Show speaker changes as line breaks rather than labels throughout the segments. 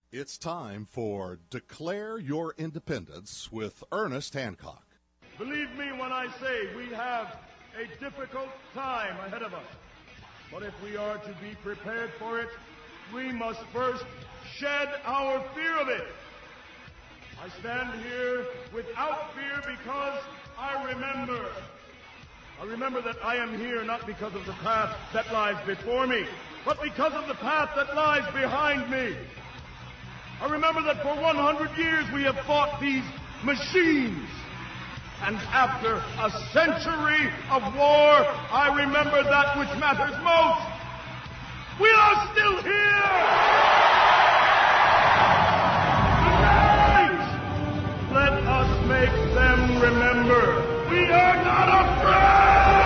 It's time for Declare Your Independence with Ernest Hancock.
Believe me when I say we have a difficult time ahead of us. But if we are to be prepared for it, we must first shed our fear of it. I stand here without fear because I remember that I am here not because of the path that lies before me, but because of the path that lies behind me. I remember that for 100 years we have fought these machines. And after a century of war, I remember that which matters most. We are still here! Tonight, let us make them remember we are not afraid!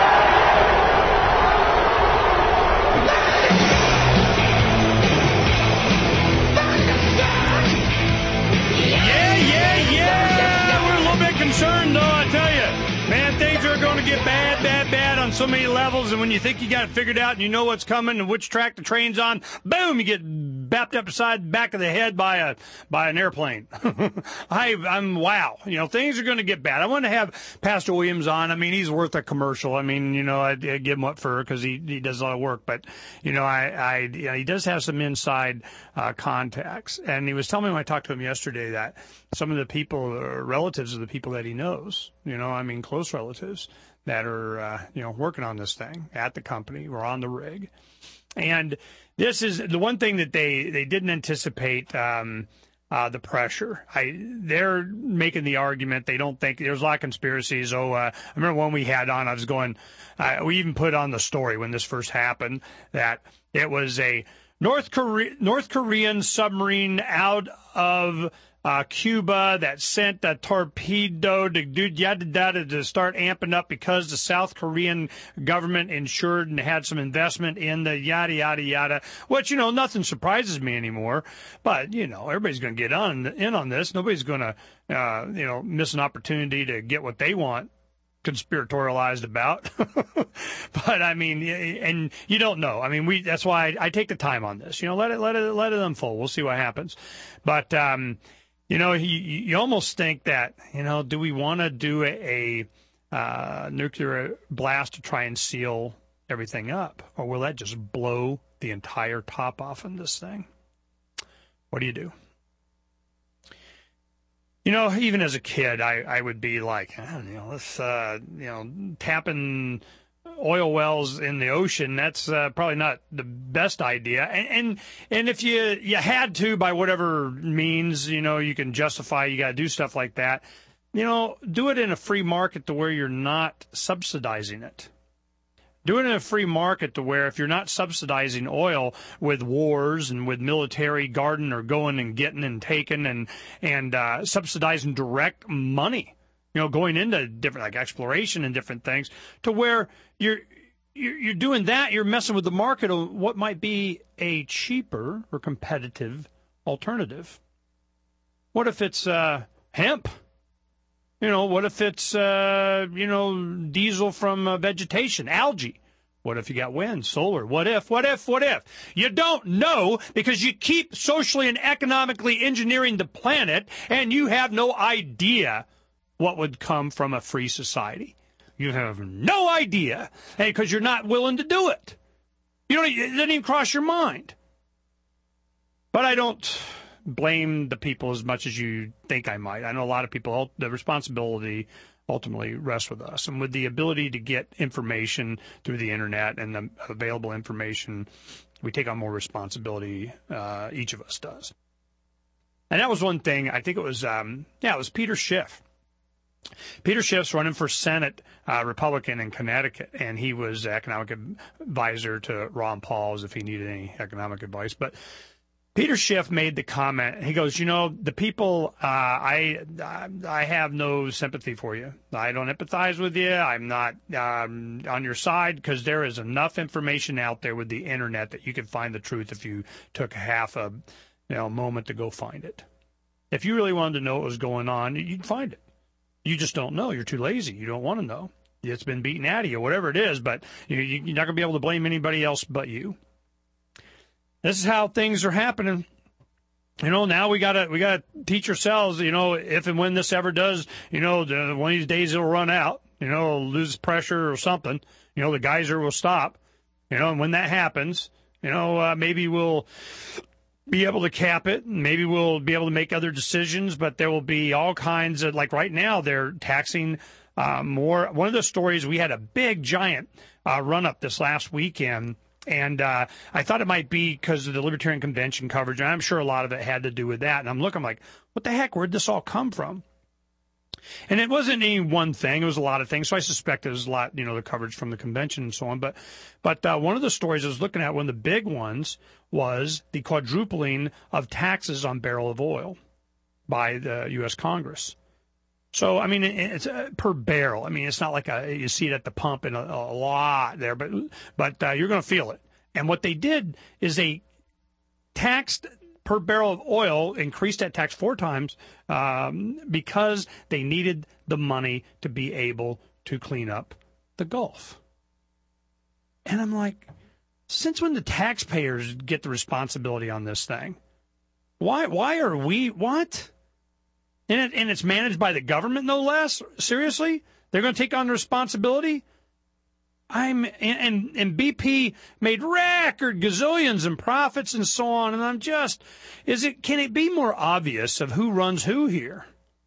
Yeah! We're a little bit concerned, though, I tell you. Man, things are going to get bad on so many levels, and when you think you got it figured out and you know what's coming and which track the train's on, boom, you get bapped up beside the back of the head by an airplane. I'm wow. You know, things are going to get bad. I want to have Pastor Williams on. I mean, he's worth a commercial. I mean, you know, I'd give him up for because he does a lot of work, but you know, he does have some inside contacts, and he was telling me when I talked to him yesterday that some of the people, relatives of the people that he knows, you know, I mean, close relatives that are, you know, working on this thing at the company or on the rig. And this is the one thing that they didn't anticipate, the pressure. They're making the argument. They don't think there's a lot of conspiracies. I remember one we had on, I was going, we even put on the story when this first happened that it was a North Korean submarine out of Cuba that sent a torpedo to start amping up because the South Korean government insured and had some investment in the yada, yada, yada, which, you know, nothing surprises me anymore. But, you know, everybody's going to get in on this. Nobody's going to, you know, miss an opportunity to get what they want conspiratorialized about. But I mean, and you don't know. I mean, that's why I take the time on this, you know, let it unfold. We'll see what happens. But, you know, you almost think that, you know, do we want to do a nuclear blast to try and seal everything up? Or will that just blow the entire top off in this thing? What do you do? You know, even as a kid, I would be like, you know, let's, you know, tapping oil wells in the ocean, that's probably not the best idea. And if you had to, by whatever means, you know, you can justify, you got to do stuff like that, you know, do it in a free market to where you're not subsidizing it. Do it in a free market to where if you're not subsidizing oil with wars and with military guarding or going and getting and taking and subsidizing direct money, you know, going into different, like exploration and different things, to where you're doing that, you're messing with the market of what might be a cheaper or competitive alternative. What if it's hemp? You know, what if it's, you know, diesel from vegetation, algae? What if you got wind, solar? What if? You don't know because you keep socially and economically engineering the planet and you have no idea what would come from a free society. You have no idea because you're not willing to do it. It doesn't even cross your mind. But I don't blame the people as much as you think I might. I know a lot of people, the responsibility ultimately rests with us. And with the ability to get information through the internet and the available information, we take on more responsibility, each of us does. And that was one thing, I think it was, it was Peter Schiff. Peter Schiff's running for Senate, Republican in Connecticut, and he was economic advisor to Ron Paul as if he needed any economic advice. But Peter Schiff made the comment. He goes, you know, the people, I have no sympathy for you. I don't empathize with you. I'm not on your side because there is enough information out there with the internet that you can find the truth if you took half a moment to go find it. If you really wanted to know what was going on, you'd find it. You just don't know. You're too lazy. You don't want to know. It's been beaten out of you, whatever it is, but you're not going to be able to blame anybody else but you. This is how things are happening. Now we gotta teach ourselves, if and when this ever does, one of these days it'll run out, lose pressure or something, the geyser will stop, and when that happens, maybe we'll be able to cap it, and maybe we'll be able to make other decisions, but there will be all kinds of, like right now, they're taxing more. One of the stories, we had a big, giant run-up this last weekend, and I thought it might be because of the Libertarian Convention coverage, and I'm sure a lot of it had to do with that. And I'm looking like, what the heck, where'd this all come from? And it wasn't any one thing. It was a lot of things. So I suspect it was a lot, the coverage from the convention and so on. But one of the stories I was looking at, one of the big ones, was the quadrupling of taxes on barrel of oil by the U.S. Congress. So, I mean, it's per barrel. I mean, it's not like you see it at the pump in a lot there, but you're going to feel it. And what they did is they taxed per barrel of oil, increased that tax 4 times because they needed the money to be able to clean up the Gulf. And I'm like, since when the taxpayers get the responsibility on this thing? Why are we, what? And it's managed by the government, no less? Seriously? They're going to take on the responsibility? And BP made record gazillions in profits and so on, and I'm just, can it be more obvious of who runs who here?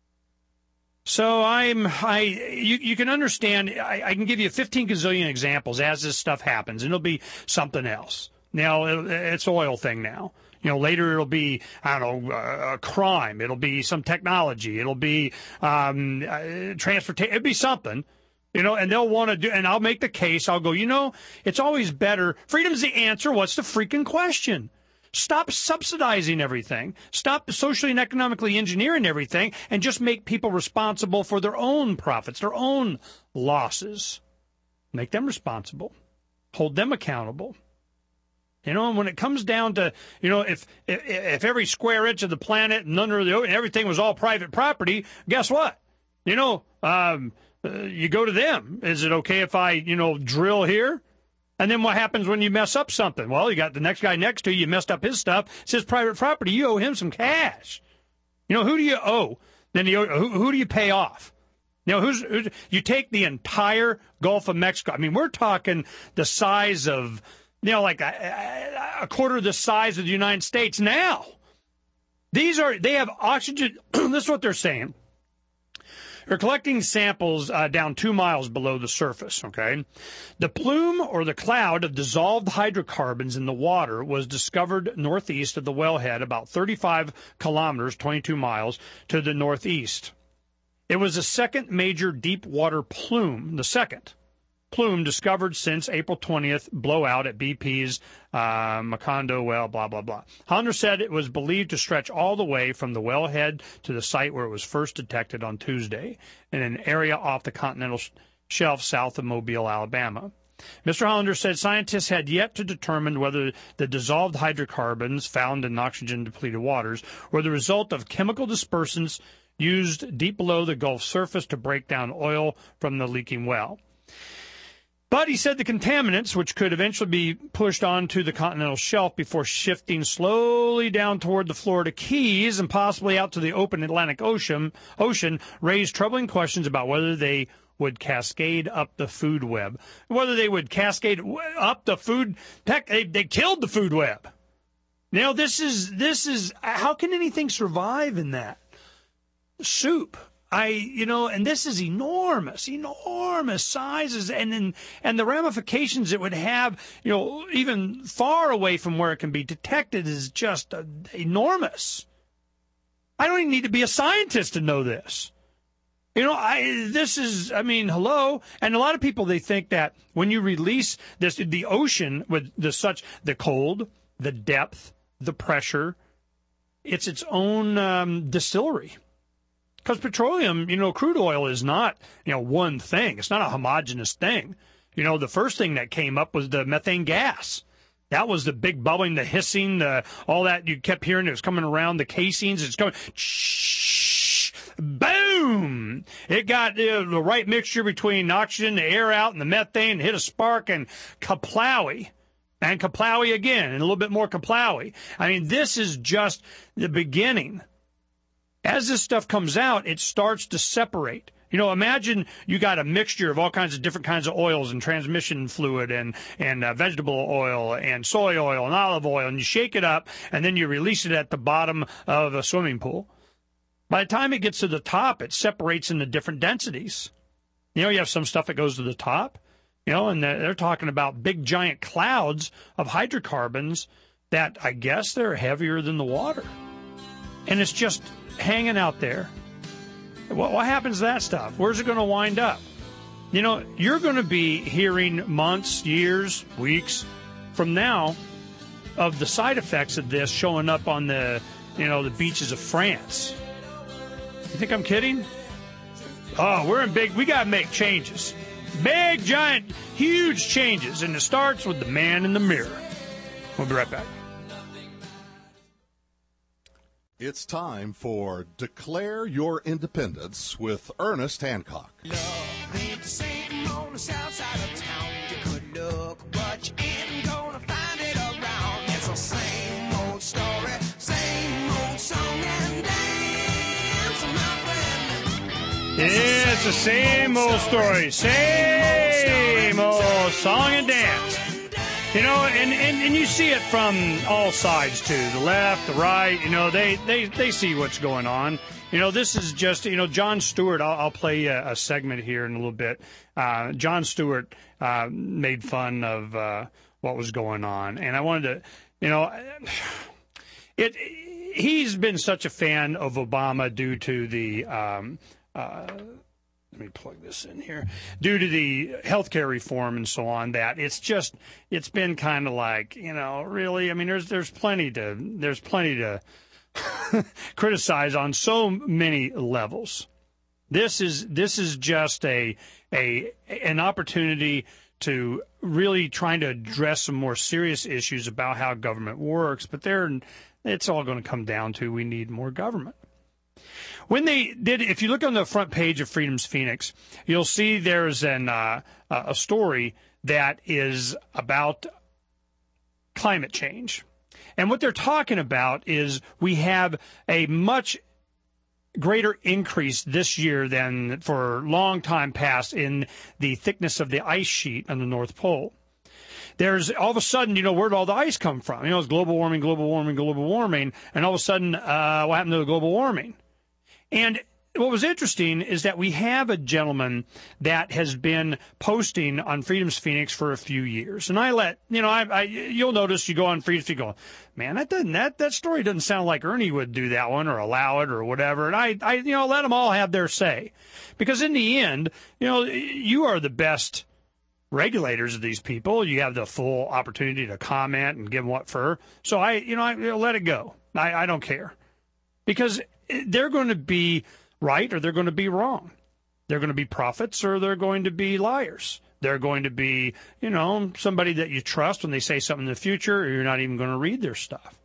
So you can understand, I can give you 15 gazillion examples as this stuff happens, and it'll be something else. Now, it's an oil thing now. Later it'll be, I don't know, a crime. It'll be some technology. It'll be transportation. It'll be something, and they'll want to do, and I'll make the case. I'll go, it's always better. Freedom's the answer. What's the freaking question? Stop subsidizing everything. Stop socially and economically engineering everything, and just make people responsible for their own profits, their own losses. Make them responsible. Hold them accountable. And when it comes down to, if every square inch of the planet and under the ocean, everything was all private property, guess what? You go to them. Is it okay if I, drill here? And then what happens when you mess up something? Well, you got the next guy next to you, messed up his stuff. It's his private property. You owe him some cash. Who do you owe? Then who do you pay off? You take the entire Gulf of Mexico. I mean, we're talking the size of, like a quarter of the size of the United States now. They have oxygen. This is what they're saying. They're collecting samples down 2 miles below the surface, okay? The plume or the cloud of dissolved hydrocarbons in the water was discovered northeast of the wellhead, about 35 kilometers, 22 miles, to the northeast. It was the second major deep water plume, discovered since April 20th blowout at BP's Macondo well, blah, blah, blah. Hollander said it was believed to stretch all the way from the wellhead to the site where it was first detected on Tuesday in an area off the continental shelf south of Mobile, Alabama. Mr. Hollander said scientists had yet to determine whether the dissolved hydrocarbons found in oxygen-depleted waters were the result of chemical dispersants used deep below the Gulf surface to break down oil from the leaking well. But he said the contaminants, which could eventually be pushed onto the continental shelf before shifting slowly down toward the Florida Keys and possibly out to the open Atlantic Ocean, raised troubling questions about whether they would cascade up the food web. Whether they would cascade up the food, heck, they killed the food web. This is, how can anything survive in that? Soup. And this is enormous sizes, and the ramifications it would have, even far away from where it can be detected is just enormous. I don't even need to be a scientist to know this. Hello. And a lot of people, they think that when you release this, the ocean with the cold, the depth, the pressure, it's its own distillery. Because petroleum, crude oil is not, one thing. It's not a homogeneous thing. The first thing that came up was the methane gas. That was the big bubbling, the hissing, all that you kept hearing. It was coming around the casings. It's going, shh, boom. It got the right mixture between oxygen, the air out, and the methane, hit a spark, and kaplowy. and Kaplaui again, and a little bit more Kaplaui. I mean, this is just the beginning. As this stuff comes out, it starts to separate. You know, imagine you got a mixture of all kinds of different kinds of oils and transmission fluid and vegetable oil and soy oil and olive oil, and you shake it up, and then you release it at the bottom of a swimming pool. By the time it gets to the top, it separates into different densities. You know, you have some stuff that goes to the top, you know, and they're talking about big, giant clouds of hydrocarbons that I guess they're heavier than the water. And it's just hanging out there. What happens to that stuff? Where's it going to wind up? You know, you're going to be hearing months, years, weeks from now of the side effects of this showing up on the beaches of France. You think I'm kidding? Oh, we got to make changes. Big, giant, huge changes. And it starts with the man in the mirror. We'll be right back.
It's time for Declare Your Independence with Ernest Hancock.
Love ain't the same on the south side of town. You could look, but you ain't gonna find it around. It's the same old story, same old song and dance, my friend.
It's the same old story, same old song and dance. You know, and you see it from all sides, too. The left, the right, you know, they see what's going on. You know, this is just, you know, Jon Stewart, I'll play a segment here in a little bit. Jon Stewart made fun of what was going on. And I wanted to, you know, he's been such a fan of Obama due to the let me plug this in here. Due to the healthcare reform and so on, that it's been kind of like, you know, really. I mean, there's plenty to criticize on so many levels. This is just an opportunity to really trying to address some more serious issues about how government works. But it's all going to come down to we need more government. When they did, if you look on the front page of Freedom's Phoenix, you'll see there's a story that is about climate change. And what they're talking about is we have a much greater increase this year than for a long time past in the thickness of the ice sheet on the North Pole. There's all of a sudden, you know, where'd all the ice come from? You know, it's global warming, global warming, global warming. And all of a sudden, what happened to the global warming? And what was interesting is that we have a gentleman that has been posting on Freedom's Phoenix for a few years. And you'll notice you go on Freedom's Phoenix, go, man, that story doesn't sound like Ernie would do that one or allow it or whatever. And I let them all have their say. Because in the end, you know, you are the best regulators of these people. You have the full opportunity to comment and give them what for. So I let it go. I don't care. Because they're going to be right or they're going to be wrong. They're going to be prophets or they're going to be liars. They're going to be, you know, somebody that you trust when they say something in the future, or you're not even going to read their stuff.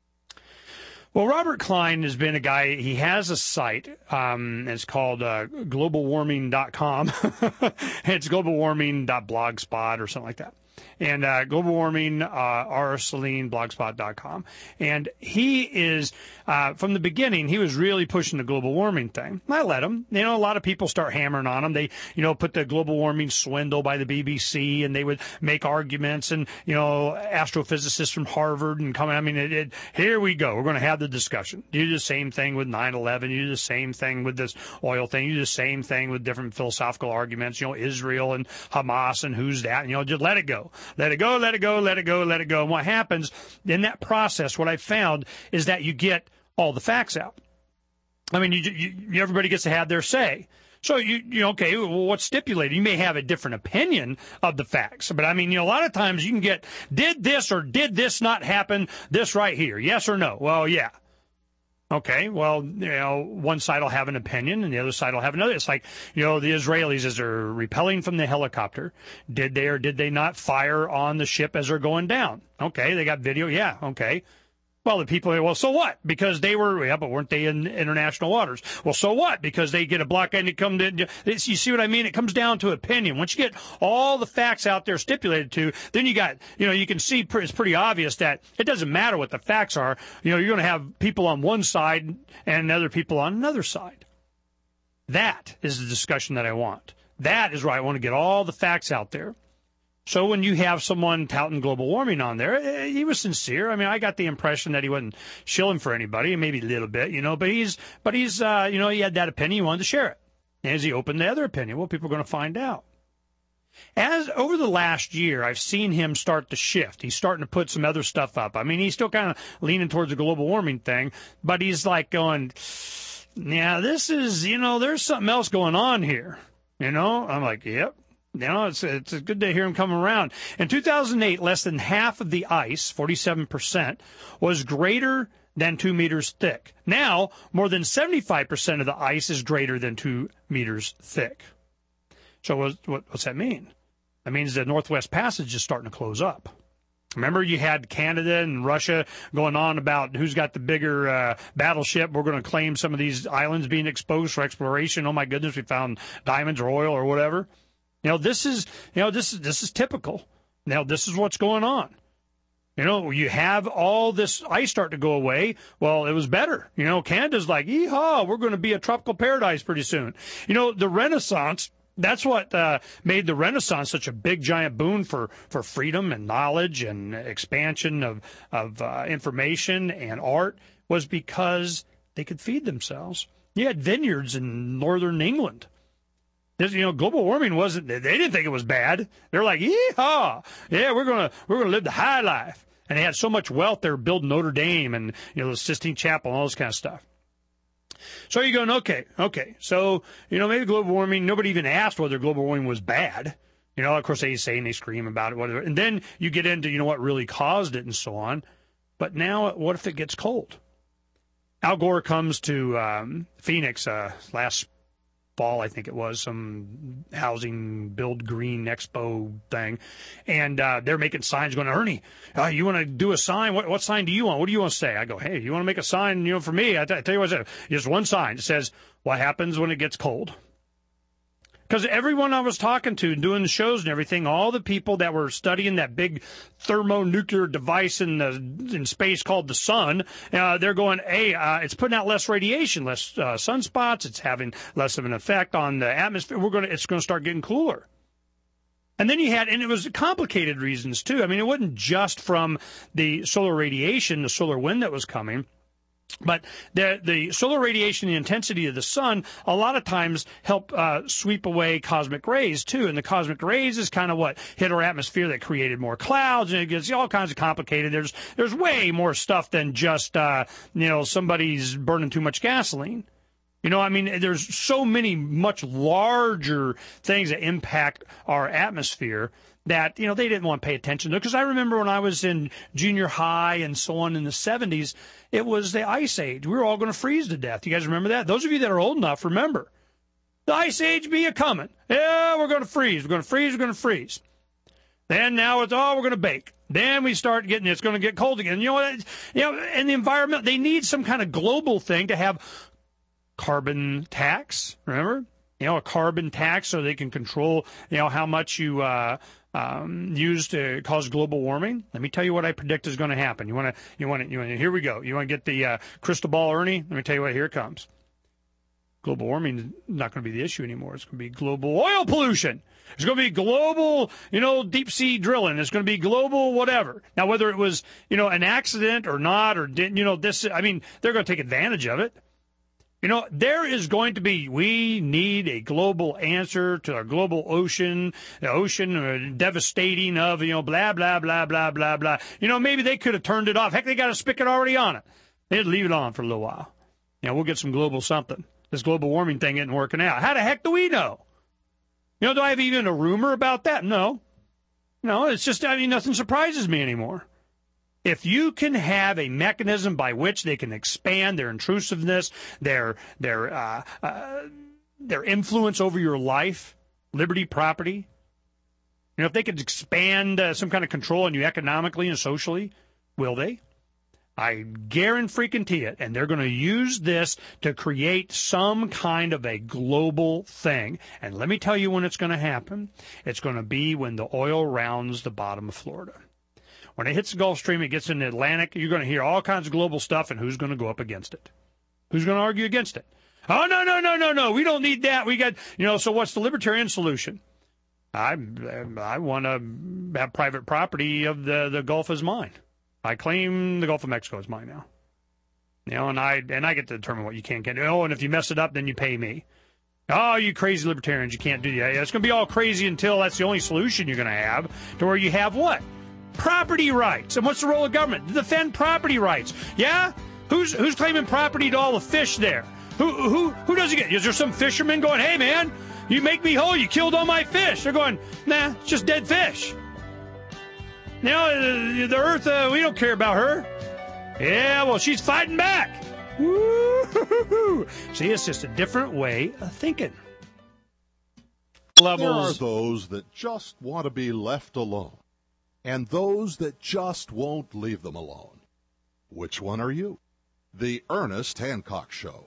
Well, Robert Klein has been a guy, he has a site, it's called globalwarming.com. It's globalwarming.blogspot or something like that. And global warming, blogspot.com. And he is, from the beginning, he was really pushing the global warming thing. I let him. You know, a lot of people start hammering on him. They, you know, put the global warming swindle by the BBC, and they would make arguments, and, you know, astrophysicists from Harvard and come. I mean, here we go. We're going to have the discussion. You do the same thing with 9/11. You do the same thing with this oil thing. You do the same thing with different philosophical arguments, you know, Israel and Hamas and who's that, and, you know, just let it go. Let it go, let it go, let it go, let it go. And what happens in that process, what I found is that you get all the facts out. I mean, everybody gets to have their say. So okay, well, what's stipulated? You may have a different opinion of the facts, but I mean, you know, a lot of times you can get, did this or did this not happen, this right here, yes or no? Well, yeah. Okay, well, you know, one side will have an opinion and the other side will have another. It's like, you know, the Israelis, as they're repelling from the helicopter, did they or did they not fire on the ship as they're going down? Okay, they got video. Yeah, okay. Well, the people, well, so what? Because they were, yeah, but weren't they in international waters? Well, so what? Because they get a blockade and come to, you see what I mean? It comes down to opinion. Once you get all the facts out there stipulated to, then you got, you can see it's pretty obvious that it doesn't matter what the facts are. You're going to have people on one side and other people on another side. That is the discussion that I want. That is where I want to get all the facts out there. So when you have someone touting global warming on there, he was sincere. I mean, I got the impression that he wasn't shilling for anybody, maybe a little bit, but he's, he had that opinion. He wanted to share it. And as he opened the other opinion, well, people are going to find out. As over the last year, I've seen him start to shift. He's starting to put some other stuff up. I mean, he's still kind of leaning towards the global warming thing, but he's like going, yeah, this is, there's something else going on here. I'm like, yep. It's good to hear him come around. In 2008, less than half of the ice, 47%, was greater than 2 meters thick. Now, more than 75% of the ice is greater than 2 meters thick. So what's that mean? That means the Northwest Passage is starting to close up. Remember, you had Canada and Russia going on about who's got the bigger battleship. We're going to claim some of these islands being exposed for exploration. Oh, my goodness, we found diamonds or oil or whatever. This is typical. Now, this is what's going on. You have all this ice start to go away. Well, it was better. Canada's like, yeehaw, we're going to be a tropical paradise pretty soon. The Renaissance, that's what made the Renaissance such a big, giant boon for freedom and knowledge and expansion of information and art, was because they could feed themselves. You had vineyards in northern England. Global warming wasn't, they didn't think it was bad. They're like, yeehaw, yeah, we're gonna live the high life. And they had so much wealth, they were building Notre Dame and, the Sistine Chapel and all this kind of stuff. So you're going, okay. So, maybe global warming, nobody even asked whether global warming was bad. Of course they say and they scream about it, whatever. And then you get into, what really caused it and so on. But now, what if it gets cold? Al Gore comes to Phoenix last fall, I think it was, some housing build green expo thing, and they're making signs going, Ernie, you want to do a sign? What sign do you want? What do you want to say? I go, hey, you want to make a sign, for me? I tell you what, just one sign. It says, what happens when it gets cold? Because everyone I was talking to and doing the shows and everything, all the people that were studying that big thermonuclear device in space called the sun, they're going, hey, it's putting out less radiation, less sunspots. It's having less of an effect on the atmosphere. It's going to start getting cooler. And then and it was complicated reasons too. I mean, it wasn't just from the solar radiation, the solar wind that was coming. But the solar radiation, the intensity of the sun, a lot of times help sweep away cosmic rays, too. And the cosmic rays is kind of what hit our atmosphere that created more clouds, and it gets all kinds of complicated. There's way more stuff than just, somebody's burning too much gasoline. There's so many much larger things that impact our atmosphere that, they didn't want to pay attention to. Because I remember when I was in junior high and so on in the 70s, it was the Ice Age. We were all going to freeze to death. You guys remember that? Those of you that are old enough, remember. The Ice Age be a-coming. Yeah, we're going to freeze. We're going to freeze. Then now it's, we're going to bake. Then we start it's going to get cold again. And the environment, they need some kind of global thing to have carbon tax, remember? A carbon tax so they can control, how much you use to cause global warming. Let me tell you what I predict is going to happen. You want to, here we go. You want to get the crystal ball, Ernie? Let me tell you what, here it comes. Global warming is not going to be the issue anymore. It's going to be global oil pollution. It's going to be global, deep sea drilling. It's going to be global whatever. Now, whether it was, an accident or not, or didn't, they're going to take advantage of it. There is going to be, we need a global answer to our global ocean, the ocean devastating of, blah, blah, blah, blah, blah, blah. Maybe they could have turned it off. Heck, they got a spigot already on it. They'd leave it on for a little while. We'll get some global something. This global warming thing isn't working out. How the heck do we know? Do I have even a rumor about that? No. It's just, nothing surprises me anymore. If you can have a mechanism by which they can expand their intrusiveness, their influence over your life, liberty, property, if they could expand some kind of control on you economically and socially, will they? I guarantee it. And they're going to use this to create some kind of a global thing. And let me tell you when it's going to happen. It's going to be when the oil rounds the bottom of Florida. When it hits the Gulf Stream, it gets in the Atlantic, you're going to hear all kinds of global stuff, and who's going to go up against it? Who's going to argue against it? Oh, no, we don't need that. We got, so what's the libertarian solution? I want to have private property of the Gulf as mine. I claim the Gulf of Mexico is mine now. And I get to determine what you can do. Oh, and if you mess it up, then you pay me. Oh, you crazy libertarians, you can't do that. It's going to be all crazy until that's the only solution you're going to have, to where you have what? Property rights. And what's the role of government? To defend property rights. Yeah? Who's claiming property to all the fish there? Who does it get? Is there some fisherman going, hey, man, you make me whole, you killed all my fish? They're going, nah, it's just dead fish. The earth, we don't care about her. Yeah, well, she's fighting back. Woo-hoo-hoo-hoo. See, it's just a different way of thinking.
There are those that just want to be left alone, and those that just won't leave them alone. Which one are you? The Ernest Hancock Show.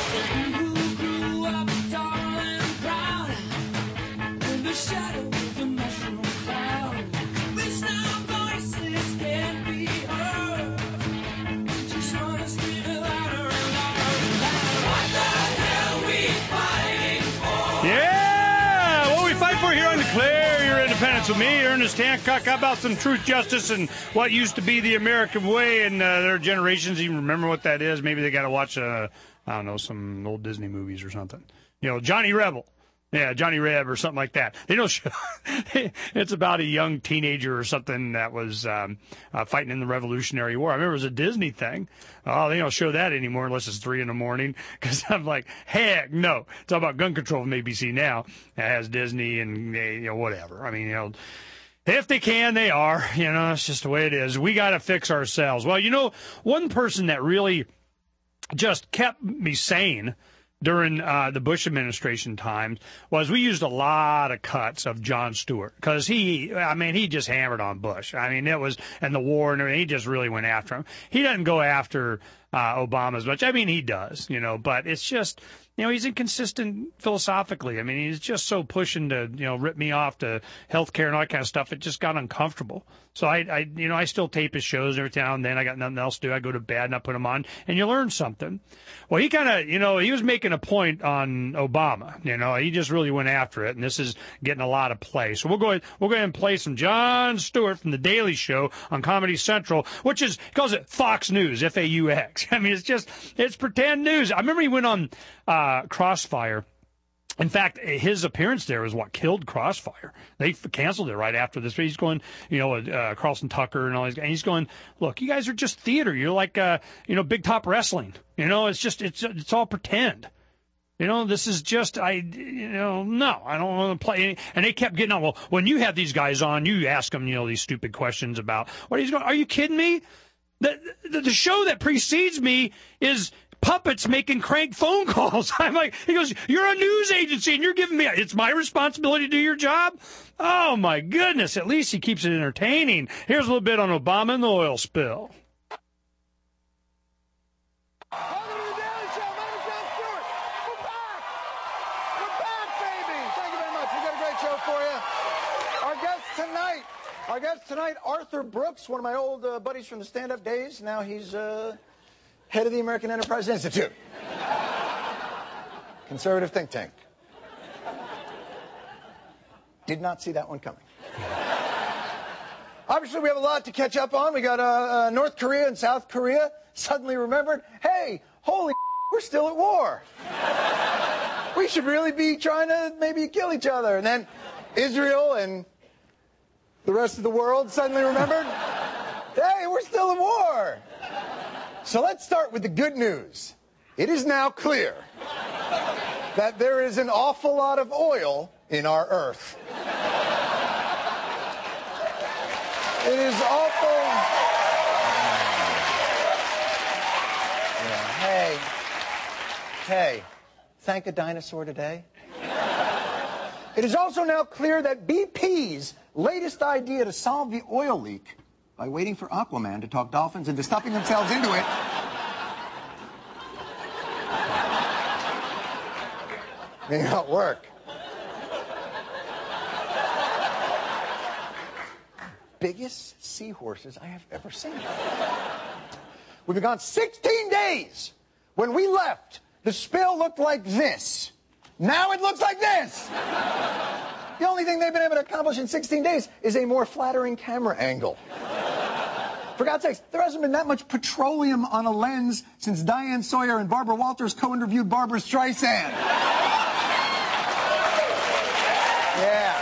With me, Ernest Hancock. How about some truth, justice, and what used to be the American way? And their generations even remember what that is. Maybe they got to watch, some old Disney movies or something. Johnny Rebel. Yeah, Johnny Reb or something like that. They don't show. It's about a young teenager or something that was fighting in the Revolutionary War. I remember it was a Disney thing. Oh, they don't show that anymore unless it's 3 a.m. Because I'm like, heck no. It's all about gun control from ABC now. It has Disney and whatever. I mean, if they can, they are. It's just the way it is. We got to fix ourselves. Well, one person that really just kept me sane during the Bush administration times was we used a lot of cuts of Jon Stewart because he just hammered on Bush. It was, and the war and everything, he just really went after him. He doesn't go after Obama as much. He does, but it's just, he's inconsistent philosophically. He's just so pushing to, rip me off to healthcare and all that kind of stuff. It just got uncomfortable. So I still tape his shows every now and then. I got nothing else to do. I go to bed and I put them on, and you learn something. Well, he kind of, he was making a point on Obama. He just really went after it, and this is getting a lot of play. So we'll go ahead and play some Jon Stewart from The Daily Show on Comedy Central, which is, he calls it Fox News, F-A-U-X. It's pretend news. I remember he went on Crossfire. In fact, his appearance there is what killed Crossfire. They canceled it right after this. He's going, Carlson Tucker and all these guys. And he's going, look, you guys are just theater. You're like, big top wrestling. It's all pretend. This is just, no, I don't want to play. And they kept getting on. Well, when you have these guys on, you ask them, these stupid questions about what he's going. Are you kidding me? The show that precedes me is puppets making crank phone calls. I'm like, he goes, you're a news agency and you're giving me, it's my responsibility to do your job? Oh my goodness, at least he keeps it entertaining. Here's a little bit on Obama and the oil spill.
Welcome to the Daily Show. My name is Jon Stewart. We're back. We're back, baby. Thank you very much. We've got a great show for you. Our guest tonight, Arthur Brooks, one of my old buddies from the stand-up days. Now he's head of the American Enterprise Institute. Conservative think tank. Did not see that one coming. Obviously, we have a lot to catch up on. We got North Korea and South Korea suddenly remembered, hey, holy we're still at war. We should really be trying to maybe kill each other. And then Israel and the rest of the world suddenly remembered, hey, we're still at war. So let's start with the good news. It is now clear that there is an awful lot of oil in our earth. It is awful. Yeah. Hey, thank a dinosaur today. It is also now clear that BP's latest idea to solve the oil leak by waiting for Aquaman to talk dolphins into stuffing themselves into it. May not work. Biggest seahorses I have ever seen. We've been gone 16 days. When we left, the spill looked like this. Now it looks like this. The only thing they've been able to accomplish in 16 days is a more flattering camera angle. For God's sakes, there hasn't been that much petroleum on a lens since Diane Sawyer and Barbara Walters co-interviewed Barbara Streisand. Yeah.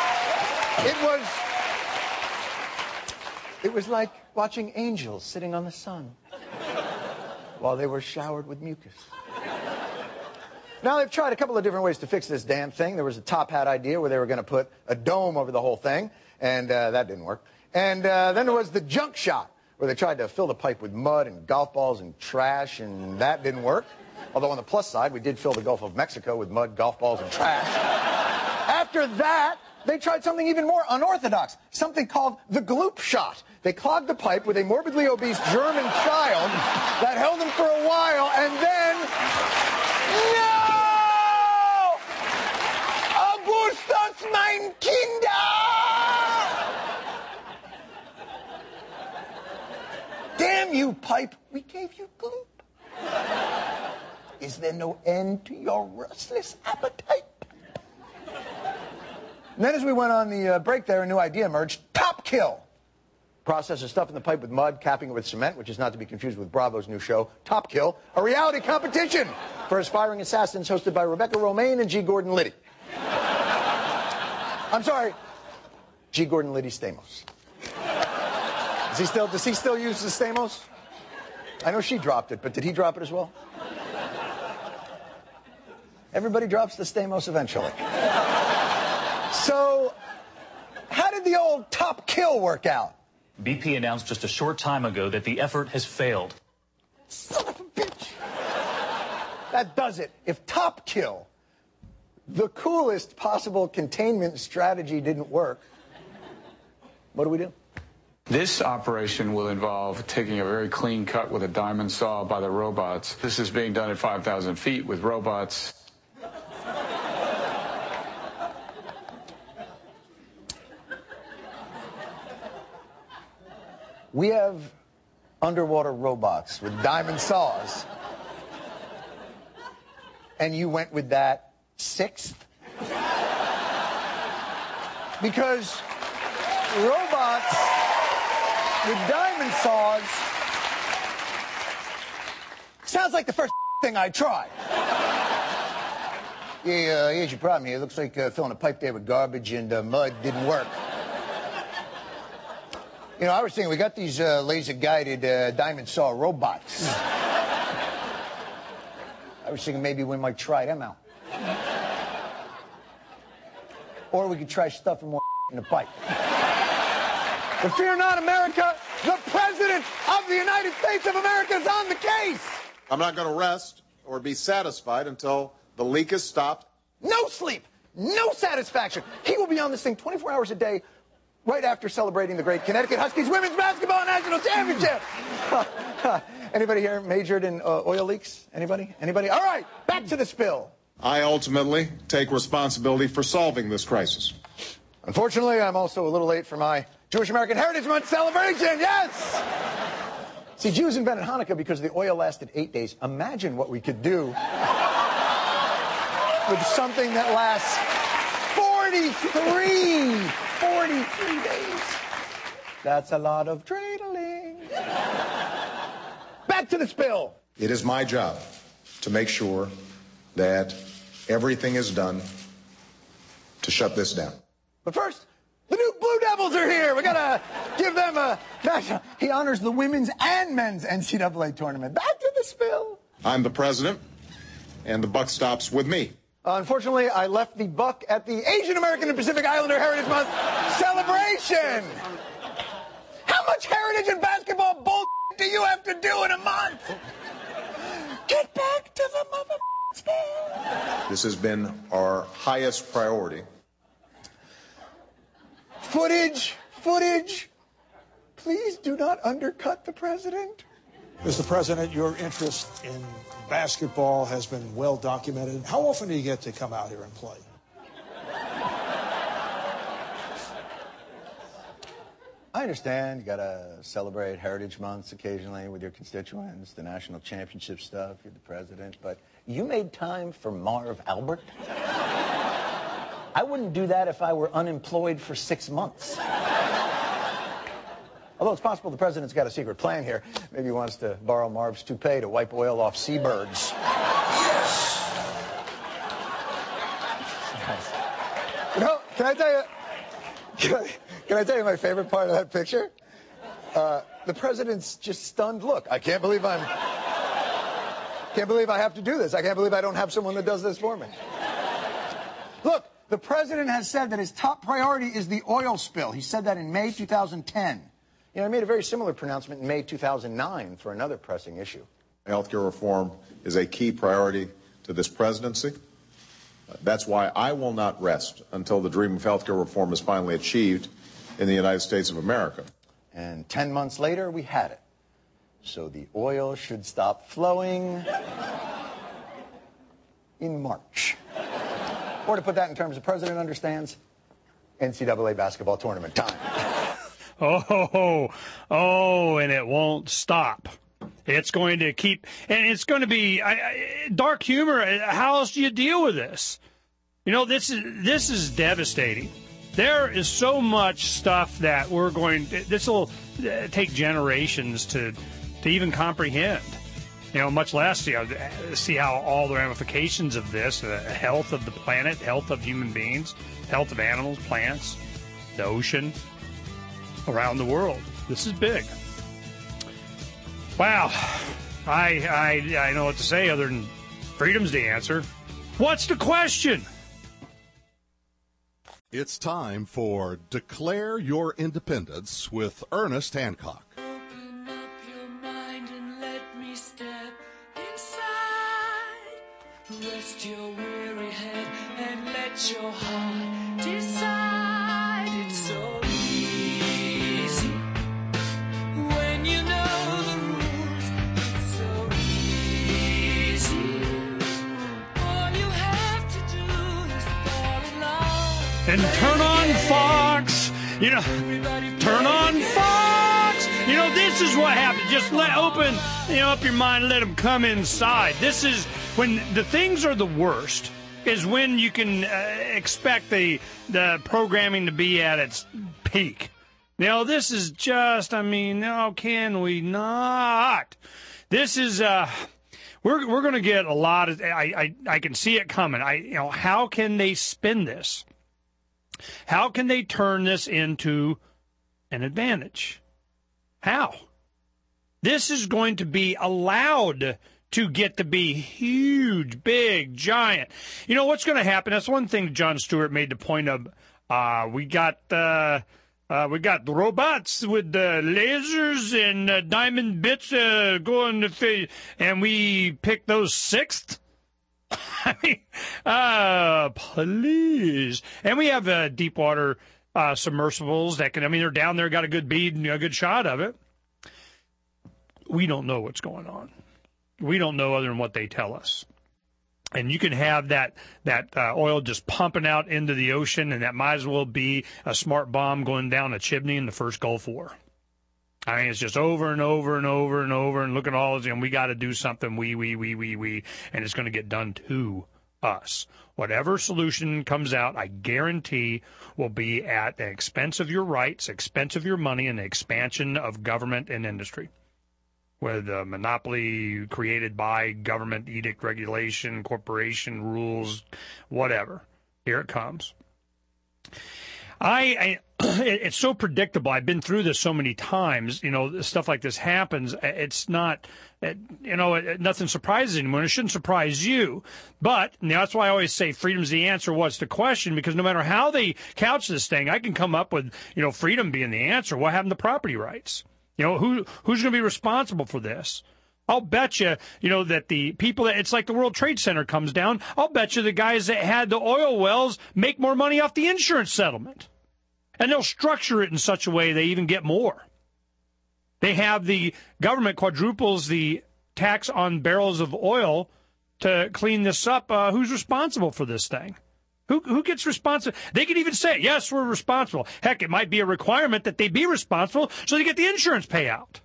It was like watching angels sitting on the sun while they were showered with mucus. Now, they've tried a couple of different ways to fix this damn thing. There was a top hat idea where they were going to put a dome over the whole thing, and that didn't work. And then there was the junk shot, where they tried to fill the pipe with mud and golf balls and trash, and that didn't work. Although on the plus side, we did fill the Gulf of Mexico with mud, golf balls, and trash. After that, they tried something even more unorthodox, something called the gloop shot. They clogged the pipe with a morbidly obese German child that held him for a while, and then... No! Augustus, mein Kinder! Damn you, pipe. We gave you gloop. Is there no end to your restless appetite? And then as we went on the break there, a new idea emerged. Top Kill. Process of stuffing the pipe with mud, capping it with cement, which is not to be confused with Bravo's new show, Top Kill, a reality competition for aspiring assassins hosted by Rebecca Romaine and G. Gordon Liddy. I'm sorry, G. Gordon Liddy Stamos. Does he still use the Stamos? I know she dropped it, but did he drop it as well? Everybody drops the Stamos eventually. So, how did the old Top Kill work out?
BP announced just a short time ago that the effort has failed.
Son of a bitch. That does it. If Top Kill, the coolest possible containment strategy, didn't work, what do we do?
This operation will involve taking a very clean cut with a diamond saw by the robots. This is being done at 5,000 feet with robots.
We have underwater robots with diamond saws. And you went with that sixth? Because robots with diamond saws sounds like the first thing I tried. Yeah, here's your problem here. It looks like filling a pipe there with garbage and mud didn't work. You know, I was thinking, we got these laser-guided diamond saw robots. I was thinking maybe we might try them out. Or we could try stuffing more in the pipe. But fear not, America, the President of the United States of America is on the case.
I'm not going to rest or be satisfied until the leak is stopped.
No sleep, no satisfaction. He will be on this thing 24 hours a day, right after celebrating the great Connecticut Huskies women's basketball national championship. Anybody here majored in oil leaks? Anybody? Anybody? All right, back to the spill.
I ultimately take responsibility for solving this crisis.
Unfortunately, I'm also a little late for my Jewish American Heritage Month celebration. Yes! See, Jews invented Hanukkah because the oil lasted 8 days. Imagine what we could do with something that lasts 43 days. That's a lot of dreidling. Back to the spill.
It is my job to make sure that everything is done to shut this down.
But first, the new Blue Devils are here. We gotta give them a national. He honors the women's and men's NCAA tournament. Back to the spill.
I'm the president, and the buck stops with me.
Unfortunately, I left the buck at the Asian American and Pacific Islander Heritage Month celebration. How much heritage and basketball bull do you have to do in a month? Get back to the mother spill.
This has been our highest priority.
Footage please do not undercut the president.
Mr. President, your interest in basketball has been well documented. How often do you get to come out here and play?
I understand you got to celebrate Heritage Months occasionally with your constituents, the national championship stuff, you're the president, but you made time for Marv Albert? I wouldn't do that if I were unemployed for 6 months. Although it's possible the president's got a secret plan here. Maybe he wants to borrow Marv's toupee to wipe oil off seabirds. You know, can I tell you my favorite part of that picture? The president's just stunned look. I can't believe I have to do this. I can't believe I don't have someone that does this for me. Look, the president has said that his top priority is the oil spill. He said that in May 2010. You know, he made a very similar pronouncement in May 2009 for another pressing issue.
Healthcare reform is a key priority to this presidency. That's why I will not rest until the dream of healthcare reform is finally achieved in the United States of America.
And 10 months later, we had it. So the oil should stop flowing in March. Or to put that in terms the president understands, NCAA basketball tournament time.
Oh, and it won't stop. It's going to keep, and it's going to be dark humor. How else do you deal with this? You know, this is devastating. There is so much stuff that this will take generations to even comprehend. You know, much less see how all the ramifications of this, the health of the planet, health of human beings, health of animals, plants, the ocean, around the world. This is big. Wow. I know what to say other than freedom's the answer. What's the question?
It's time for Declare Your Independence with Ernest Hancock.
Open up your mind and let me step inside. Rest your weary head and let your heart decide. It's so easy when you know the rules. It's so easy. All you have to do is fall in love.
And turn on Fox. You know, turn on Fox. You know, this is what happens. Just open, up your mind and let them come inside. This is when the things are the worst, is when you can expect the programming to be at its peak. You know, this is just, how can we not? This is, we're going to get a lot of, I can see it coming. How can they spin this? How can they turn this into an advantage? How? This is going to be allowed to get to be huge, big, giant. You know what's going to happen? That's one thing Jon Stewart made the point of. We got robots with lasers and diamond bits going to face, and we picked those sixth. Please. And we have deep water submersibles that can, they're down there, got a good bead and a good shot of it. We don't know what's going on. We don't know other than what they tell us. And you can have that oil just pumping out into the ocean, and that might as well be a smart bomb going down a chimney in the first Gulf War. It's just over and over and over and over, and look at all of this, and we got to do something, we, and it's going to get done to us. Whatever solution comes out, I guarantee will be at the expense of your rights, expense of your money, and the expansion of government and industry. With a monopoly created by government, edict, regulation, corporation, rules, whatever. Here it comes. It's so predictable. I've been through this so many times. Stuff like this happens. It's not, nothing surprises anyone. It shouldn't surprise you. But that's why I always say freedom's the answer. What's the question? Because no matter how they couch this thing, I can come up with, freedom being the answer. What happened to property rights? Who's going to be responsible for this? I'll bet you, that the people it's like the World Trade Center comes down. I'll bet you the guys that had the oil wells make more money off the insurance settlement. And they'll structure it in such a way they even get more. They have the government quadruples the tax on barrels of oil to clean this up. Who's responsible for this thing? Who gets responsible? They could even say, yes, we're responsible. Heck, it might be a requirement that they be responsible so they get the insurance payout.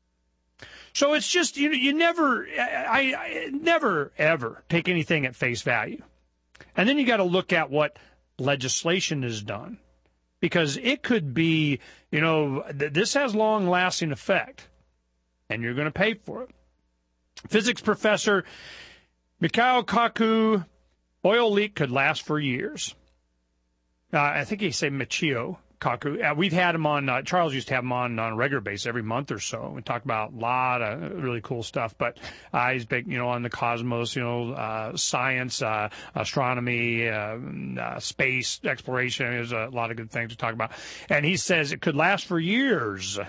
So it's just, you never, I never, ever take anything at face value. And then you got to look at what legislation is done. Because it could be, this has long-lasting effect, and you're going to pay for it. Physics professor Mikhail Kaku, oil leak could last for years. I think he said Michio Kaku. We've had him on, Charles used to have him on a regular basis every month or so. We talk about a lot of really cool stuff, but he's big, on the cosmos, science, astronomy, space exploration. There's a lot of good things to talk about. And he says it could last for years.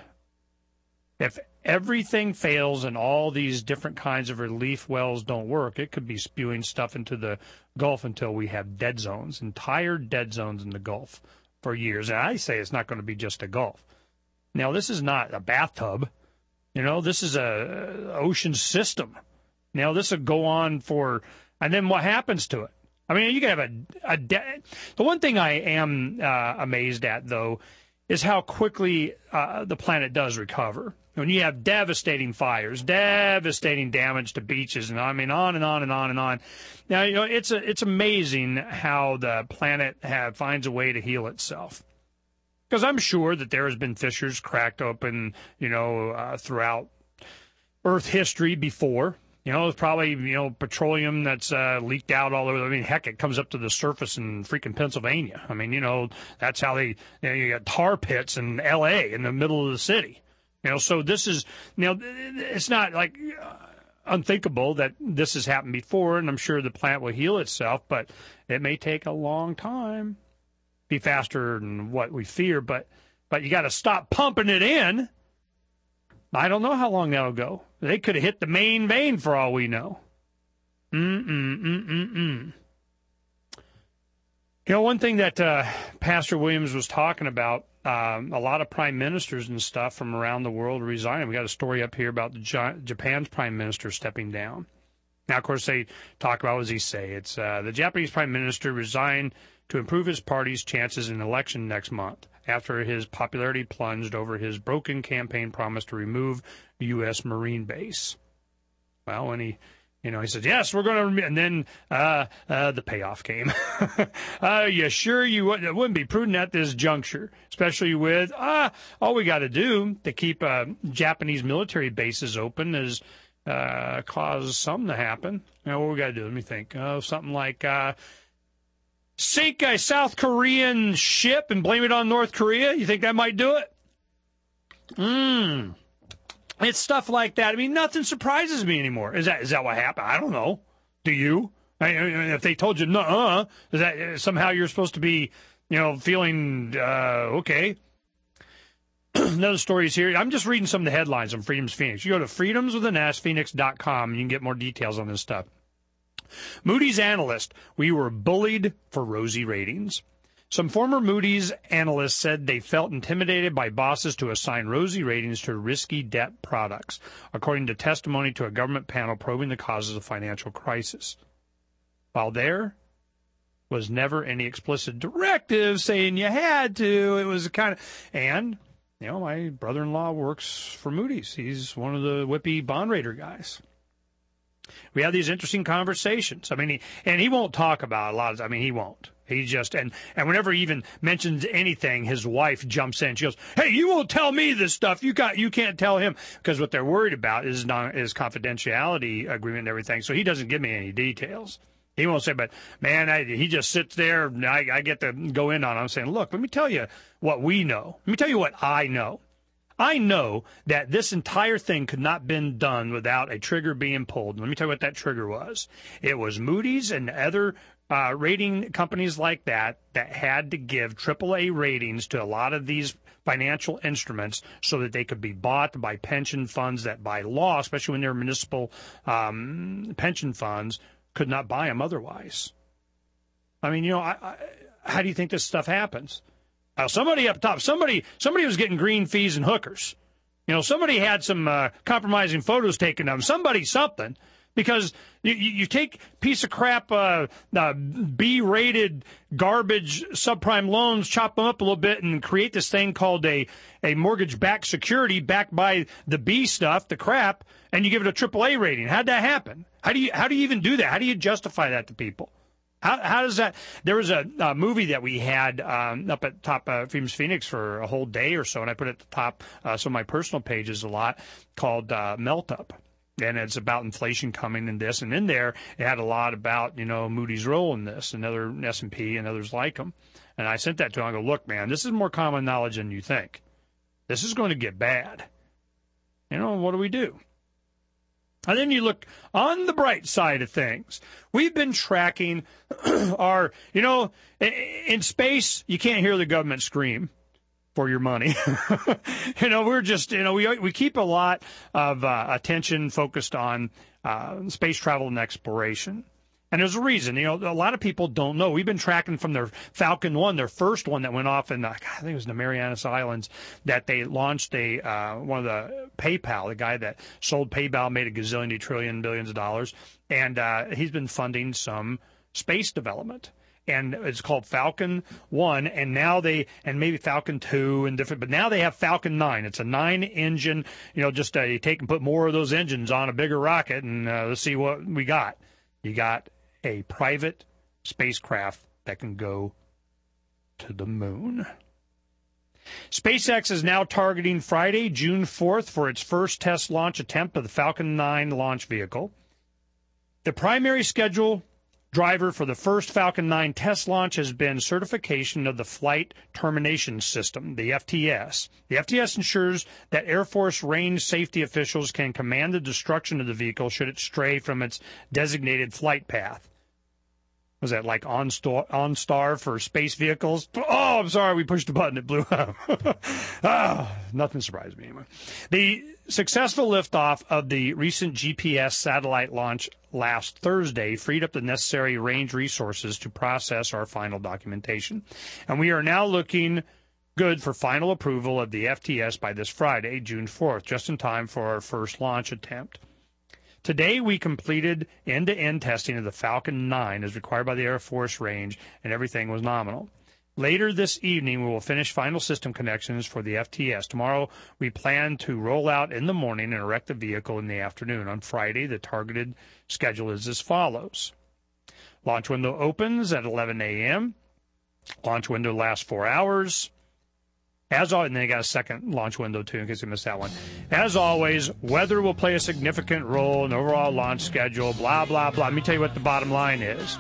If everything fails and all these different kinds of relief wells don't work, it could be spewing stuff into the Gulf until we have dead zones, entire dead zones in the Gulf for years. And I say it's not going to be just a Gulf. Now, this is not a bathtub. This is a ocean system. Now, this will go on for, and then what happens to it? I mean, you can have the one thing I am amazed at, though, is how quickly the planet does recover. When you have devastating fires, devastating damage to beaches, and on and on and on and on. Now, it's amazing how the planet finds a way to heal itself. Because I'm sure that there has been fissures cracked open, throughout Earth history before. There's probably, petroleum that's leaked out all over. I mean, heck, it comes up to the surface in freaking Pennsylvania. I mean, that's how they, you got tar pits in L.A. in the middle of the city. So this is, it's not like unthinkable that this has happened before, and I'm sure the plant will heal itself, but it may take a long time, be faster than what we fear, but you got to stop pumping it in. I don't know how long that'll go. They could have hit the main vein for all we know. One thing that Pastor Williams was talking about, a lot of prime ministers and stuff from around the world resigning. We got a story up here about Japan's prime minister stepping down. Now, of course, they talk about, what does he say? It's the Japanese prime minister resigned to improve his party's chances in an election next month after his popularity plunged over his broken campaign promise to remove the U.S. Marine base. Well, when he said, yes, we're going to, and then the payoff came. You sure it wouldn't be prudent at this juncture, especially with all we got to do to keep Japanese military bases open is cause something to happen. Now, what we got to do? Let me think. Something like sink a South Korean ship and blame it on North Korea. You think that might do it? It's stuff like that. I mean, nothing surprises me anymore. Is that what happened? I don't know. Do you? I mean, if they told you, nuh-uh, is that somehow you're supposed to be, feeling okay? Another story is here. I'm just reading some of the headlines on Freedom's Phoenix. You go to freedomswithansphoenix.com and you can get more details on this stuff. Moody's analyst, we were bullied for rosy ratings. Some former Moody's analysts said they felt intimidated by bosses to assign rosy ratings to risky debt products, according to testimony to a government panel probing the causes of financial crisis. While there was never any explicit directive saying you had to, it was kind of, and, my brother-in-law works for Moody's. He's one of the whippy bond rater guys. We have these interesting conversations. I mean, he won't talk about a lot of, he won't. He just, and whenever he even mentions anything, his wife jumps in. She goes, hey, you won't tell me this stuff. You can't tell him. Because what they're worried about is confidentiality agreement and everything. So he doesn't give me any details. He won't say, but man, he just sits there and I get to go in on him. I'm saying, look, let me tell you what we know. Let me tell you what I know. I know that this entire thing could not have been done without a trigger being pulled. Let me tell you what that trigger was. It was Moody's and other rating companies like that had to give AAA ratings to a lot of these financial instruments so that they could be bought by pension funds that by law, especially when they're municipal pension funds, could not buy them otherwise. I mean, how do you think this stuff happens? Somebody up top, somebody was getting green fees and hookers. You know, somebody had some compromising photos taken of them. Somebody something. Because you take piece of crap, B-rated garbage subprime loans, chop them up a little bit, and create this thing called a mortgage-backed security backed by the B stuff, the crap, and you give it a AAA rating. How'd that happen? How do you even do that? How do you justify that to people? How does that? There was a movie that we had up at top Famous Phoenix for a whole day or so, and I put it at the top some of my personal pages a lot, called Melt Up. And it's about inflation coming in this. And in there, it had a lot about, Moody's role in this, and other S&P and others like them. And I sent that to him. I go, look, man, this is more common knowledge than you think. This is going to get bad. What do we do? And then you look on the bright side of things. We've been tracking our, in space, you can't hear the government scream for your money. We're just, we keep a lot of attention focused on space travel and exploration. And there's a reason. A lot of people don't know. We've been tracking from their Falcon 1, their first one that went off in, I think it was in the Marianas Islands, that they launched one of the PayPal, the guy that sold PayPal, made a gazillion, trillion, billions of dollars. And he's been funding some space development. And it's called Falcon 1, and now maybe Falcon 2 and different, but now they have Falcon 9. It's a 9-engine, you take and put more of those engines on a bigger rocket, and let's see what we got. You got a private spacecraft that can go to the moon. SpaceX is now targeting Friday, June 4th, for its first test launch attempt of the Falcon 9 launch vehicle. The primary schedule driver for the first Falcon 9 test launch has been certification of the Flight Termination System, the FTS. The FTS ensures that Air Force range safety officials can command the destruction of the vehicle should it stray from its designated flight path. Was that like OnStar for space vehicles? Oh, I'm sorry, we pushed the button, it blew up. Nothing surprised me anyway. The successful liftoff of the recent GPS satellite launch last Thursday freed up the necessary range resources to process our final documentation. And we are now looking good for final approval of the FTS by this Friday, June 4th, just in time for our first launch attempt. Today, we completed end-to-end testing of the Falcon 9 as required by the Air Force range, and everything was nominal. Later this evening, we will finish final system connections for the FTS. Tomorrow, we plan to roll out in the morning and erect the vehicle in the afternoon. On Friday, the targeted schedule is as follows. Launch window opens at 11 a.m. Launch window lasts 4 hours. As always, and then you got a second launch window, too, in case you missed that one. As always, weather will play a significant role in the overall launch schedule, blah, blah, blah. Let me tell you what the bottom line is.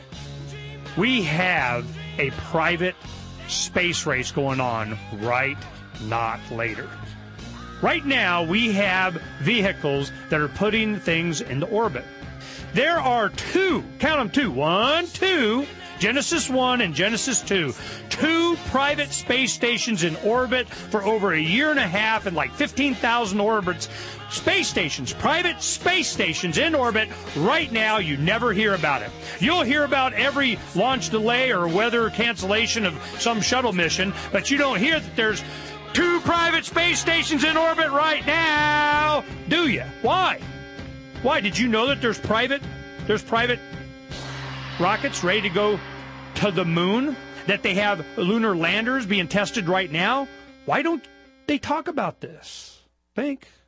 We have a private space race going on right, not later. Right now, we have vehicles that are putting things into orbit. There are two, count them two, Genesis 1 and Genesis 2, two private space stations in orbit for over a year and a half and like 15,000 orbits. Space stations, private space stations in orbit right now. You never hear about it. You'll hear about every launch delay or weather cancellation of some shuttle mission, but you don't hear that there's two private space stations in orbit right now, do you? Why? Why? Did you know that there's private rockets ready to go to the moon, that they have lunar landers being tested right now? Why don't they talk about this? Think.